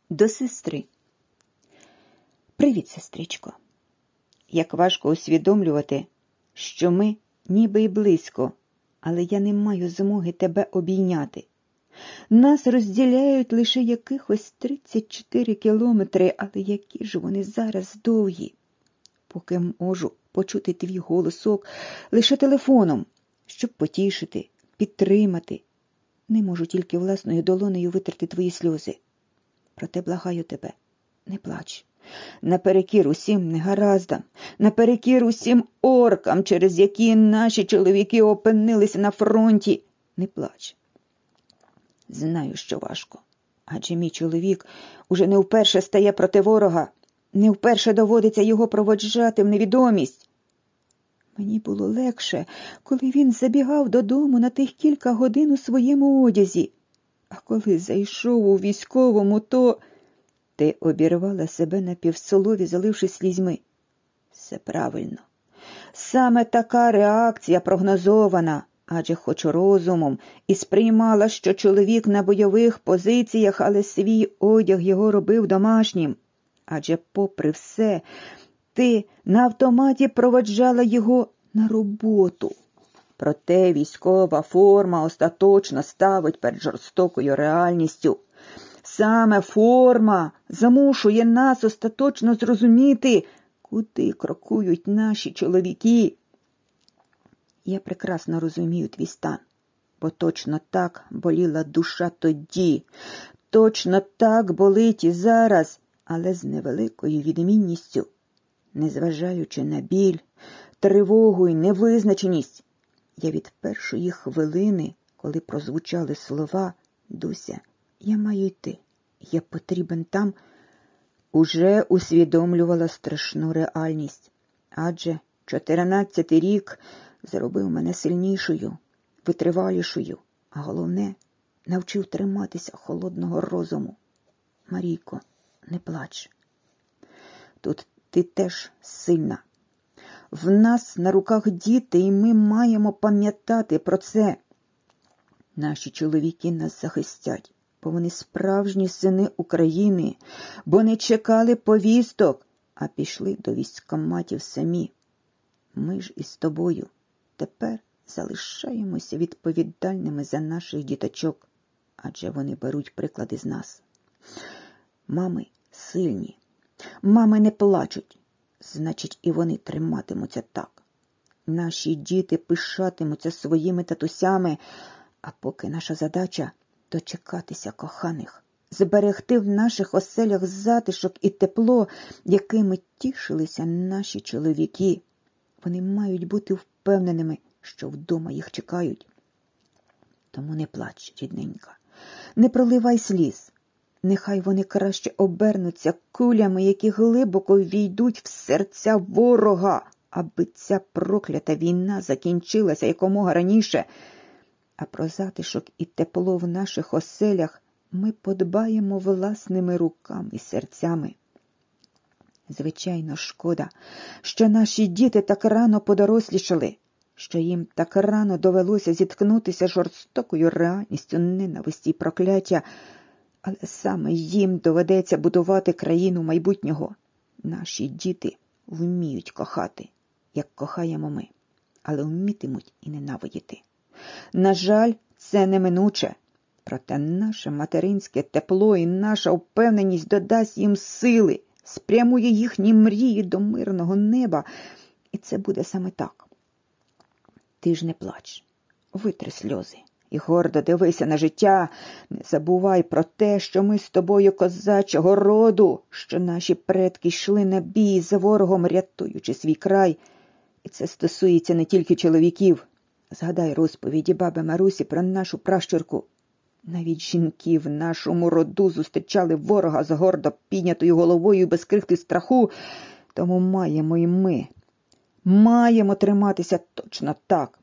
До сестри. Привіт, сестричко. Як важко усвідомлювати, що ми ніби й близько, але я не маю змоги тебе обійняти. Нас розділяють лише якихось 34 кілометри, але які ж вони зараз довгі. Поки можу почути твій голосок лише телефоном, щоб потішити, підтримати. Не можу тільки власною долонею витерти твої сльози. Проте благаю тебе, не плач. Наперекір усім негараздам, наперекір усім оркам, через які наші чоловіки опинилися на фронті, не плач. Знаю, що важко, адже мій чоловік уже не вперше стає проти ворога, не вперше доводиться його проводжати в невідомість. Мені було легше, коли він забігав додому на тих кілька годин у своєму одязі. А коли зайшов у військовому, то... Ти обірвала себе на півслові, заливши слізьми. Все правильно. Саме така реакція прогнозована, адже хоч розумом і сприймала, що чоловік на бойових позиціях, але свій одяг його робив домашнім. Адже попри все, ти на автоматі проводжала його на роботу. Проте військова форма остаточно ставить перед жорстокою реальністю. Саме форма замушує нас остаточно зрозуміти, куди крокують наші чоловіки. Я прекрасно розумію твій стан, бо точно так боліла душа тоді, точно так болить і зараз, але з невеликою відмінністю. Незважаючи на біль, тривогу і невизначеність, я від першої хвилини, коли прозвучали слова «Дуся, я маю йти, я потрібен там», уже усвідомлювала страшну реальність. Адже 14-й рік зробив мене сильнішою, витривалішою, а головне, навчив триматися холодного розуму. Марійко, не плач. Тут ти теж сильна. В нас на руках діти, і ми маємо пам'ятати про це. Наші чоловіки нас захистять, бо вони справжні сини України, бо не чекали повісток, а пішли до військкоматів самі. Ми ж із тобою тепер залишаємося відповідальними за наших діточок, адже вони беруть приклади з нас. Мами сильні, мами не плачуть, значить і вони триматимуться так. Наші діти пишатимуться своїми татусями, а поки наша задача – дочекатися коханих, зберегти в наших оселях затишок і тепло, якими тішилися наші чоловіки. Вони мають бути впевненими, що вдома їх чекають. Тому не плач, рідненька, не проливай сліз. Нехай вони краще обернуться кулями, які глибоко ввійдуть в серця ворога, аби ця проклята війна закінчилася якомога раніше. А про затишок і тепло в наших оселях ми подбаємо власними руками і серцями. Звичайно, шкода, що наші діти так рано подорослішали, що їм так рано довелося зіткнутися з жорстокою реальністю ненависті й прокляття, але саме їм доведеться будувати країну майбутнього. Наші діти вміють кохати, як кохаємо ми, але вмітимуть і ненавидіти. На жаль, це неминуче, проте наше материнське тепло і наша впевненість додасть їм сили, спрямує їхні мрії до мирного неба, і це буде саме так. Ти ж не плач, витри сльози і гордо дивися на життя. Не забувай про те, що ми з тобою козачого роду, що наші предки йшли на бій за ворогом, рятуючи свій край. І це стосується не тільки чоловіків. Згадай розповіді баби Марусі про нашу пращурку. Навіть жінки в нашому роду зустрічали ворога з гордо піднятою головою і без крихти страху. Тому маємо і ми. Маємо триматися точно так.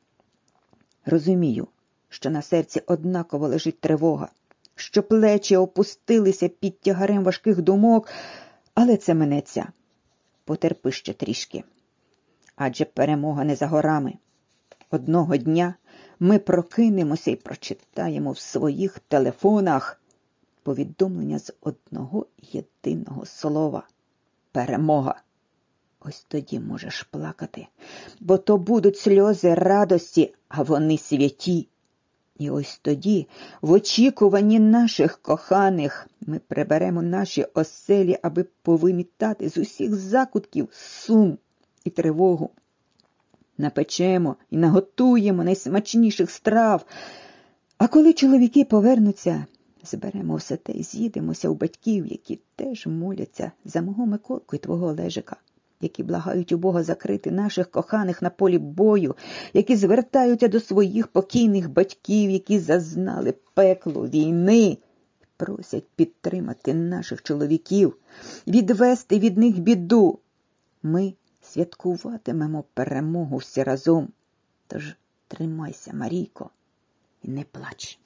Розумію, що на серці однаково лежить тривога, що плечі опустилися під тягарем важких думок, але це минеться. Потерпи ще трішки. Адже перемога не за горами. Одного дня ми прокинемося і прочитаємо в своїх телефонах: повідомлення з одного єдиного слова – перемога. Ось тоді можеш плакати, бо то будуть сльози радості, а вони святі. І ось тоді, в очікуванні наших коханих, ми приберемо наші оселі, аби повимітати з усіх закутків сум і тривогу. Напечемо і наготуємо найсмачніших страв. А коли чоловіки повернуться, зберемо все те і з'їдемося у батьків, які теж моляться за мого Миколку і твого Олежика, які благають у Бога закрити наших коханих на полі бою, які звертаються до своїх покійних батьків, які зазнали пекло війни, просять підтримати наших чоловіків, відвести від них біду. Ми святкуватимемо перемогу всі разом. Тож тримайся, Марійко, і не плач.